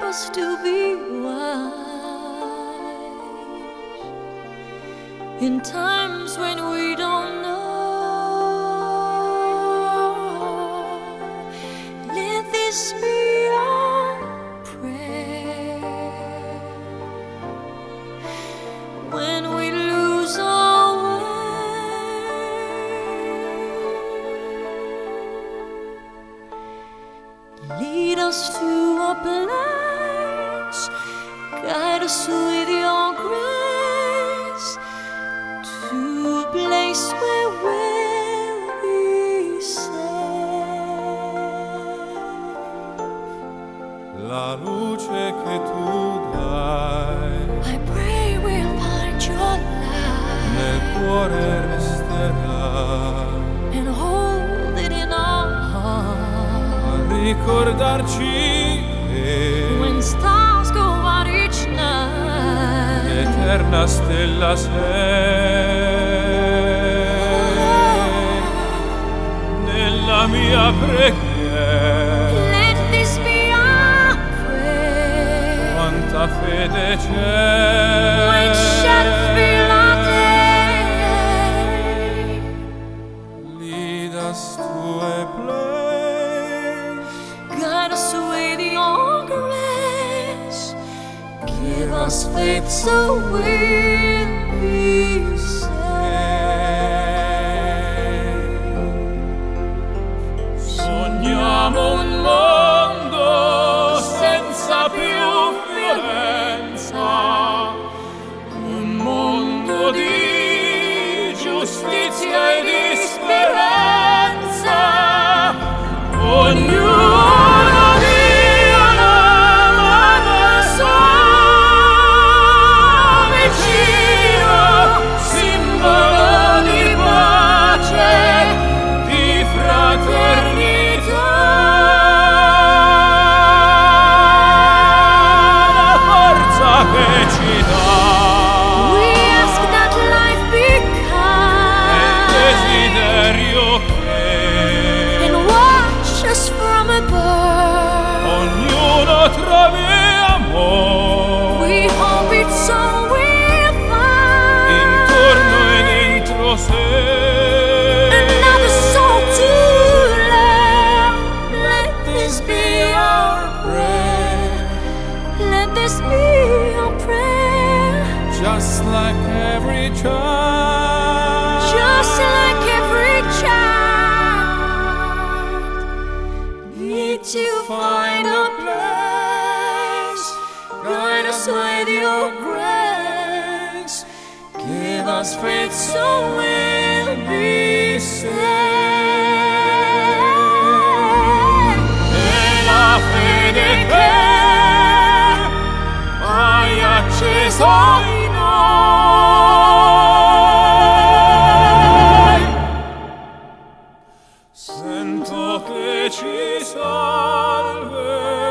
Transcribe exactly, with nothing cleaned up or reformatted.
us to be wise in times when we don't know. Let this be our prayer when we lose our way. Lead us to a place, guide us with your grace, to a place where we'll be safe. La luce che tu dai I pray we'll find your light nel cuore resterà, and hold it in our heart. a ricordarci che When stars go out each night, l'eterna stella sei nella mia preghiera. let this be our prayer. Quanta fede When c'è, shadows fill our day, lead us to a place, guide us with your grace. Give us faith so we'll be safe. sogniamo un mondo senza più violenza, un mondo di giustizia e di speranza. Ognuno dia una mano al suo vicino, simbolo di pace, di fraternità. La forza che ci dà We ask that life be è il kind desiderio che and watch us from above. ognuno trovi amore We hope it's all we'll find. intorno e dentro sé. Another soul to love. Let this be our prayer. Let this be our prayer. Just like every child, Just like every child, need to find a place. Guide us with your grace. Give us faith so we'll be safe. e la fede che hai acceso in noi, sento che ci salverà.